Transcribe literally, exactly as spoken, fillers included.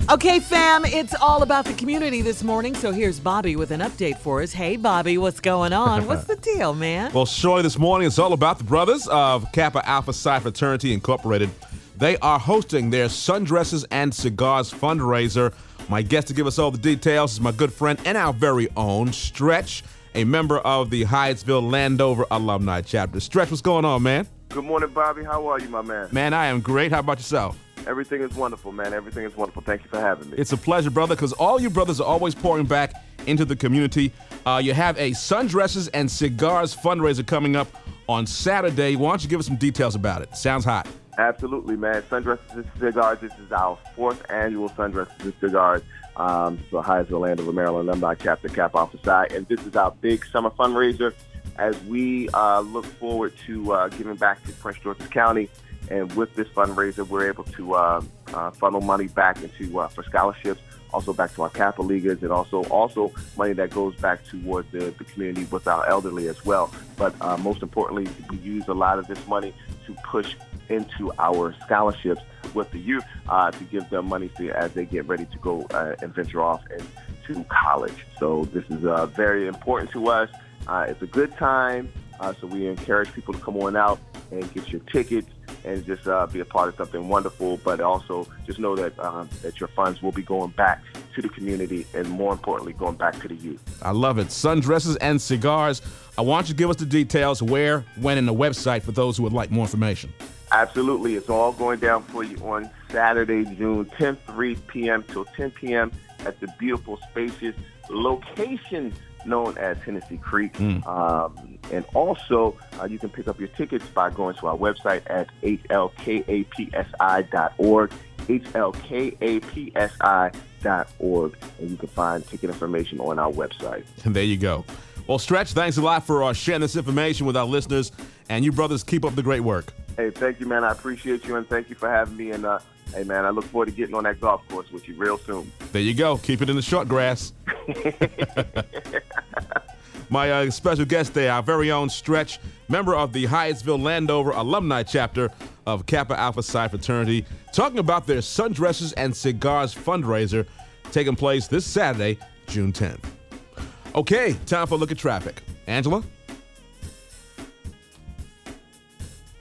Okay, fam, it's all about the community this morning, so here's Bobby with an update for us. Hey, Bobby, what's going on? What's the deal, man? Well, shortly this morning, it's all about the brothers of Kappa Alpha Psi Fraternity Incorporated. They are hosting their Sundresses and Cigars fundraiser. My guest to give us all the details is my good friend and our very own Stretch, a member of the Hyattsville Landover alumni chapter. Stretch, what's going on, man? Good morning, Bobby. How are you, my man? Man, I am great. How about yourself? Everything is wonderful, man. Everything is wonderful. Thank you for having me. It's a pleasure, brother, because all you brothers are always pouring back into the community. Uh, you have a Sundresses and Cigars fundraiser coming up on Saturday. Why don't you give us some details about it? Sounds hot. Absolutely, man. Sundresses and Cigars. This is our fourth annual Sundresses and Cigars. Um, so Hyattsville Landover, Maryland alumni chapter, Kappa Alpha Psi, and this is our big summer fundraiser as we uh, look forward to uh, giving back to Prince George's County. And with this fundraiser, we're able to uh, uh, funnel money back into uh, for scholarships, also back to our Kappa Leaguers, and also also money that goes back towards the, the community with our elderly as well. But uh, most importantly, we use a lot of this money to push into our scholarships with the youth uh, to give them money to, as they get ready to go uh, and venture off into college. So this is uh, very important to us. Uh, it's a good time, uh, so we encourage people to come on out and get your tickets and just uh, be a part of something wonderful, but also just know that um, that your funds will be going back to the community and, more importantly, going back to the youth. I love it. Sundresses and Cigars. I want you to give us the details, where, when, and the website for those who would like more information. Absolutely. It's all going down for you on Saturday, June tenth, three p.m. till ten p.m. at the beautiful, spacious location known as Tennessee Creek. Mm. Um, and also, uh, you can pick up your tickets by going to our website at H L K A P S I dot org, H L K A P S I dot org, and you can find ticket information on our website. And there you go. Well, Stretch, thanks a lot for uh, sharing this information with our listeners, and you brothers keep up the great work. Hey, thank you, man. I appreciate you, and thank you for having me. And, uh, hey, man, I look forward to getting on that golf course with you real soon. There you go. Keep it in the short grass. My uh, special guest there, our very own Stretch, member of the Hyattsville Landover alumni chapter of Kappa Alpha Psi Fraternity, talking about their Sundresses and Cigars fundraiser taking place this Saturday, June tenth. Okay, time for a look at traffic. Angela?